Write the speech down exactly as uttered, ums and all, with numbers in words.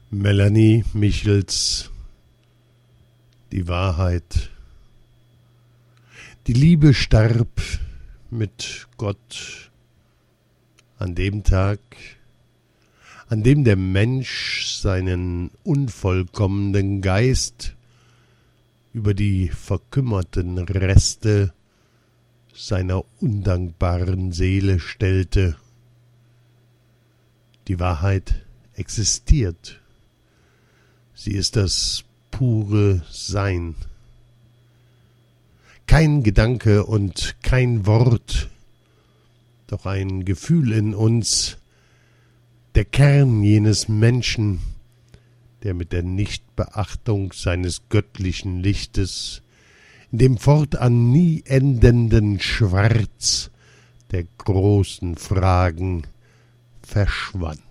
Melanie Michels Die Wahrheit. Die Liebe starb mit Gott an dem Tag, an dem der Mensch seinen unvollkommenen Geist über die verkümmerten Reste seiner undankbaren Seele stellte. Die Wahrheit existiert. Sie ist das pure Sein. Kein Gedanke und kein Wort, doch ein Gefühl in uns, der Kern jenes Menschen, der mit der Nichtbeachtung seines göttlichen Lichtes in dem fortan nie endenden Schwarz der großen Fragen verschwand.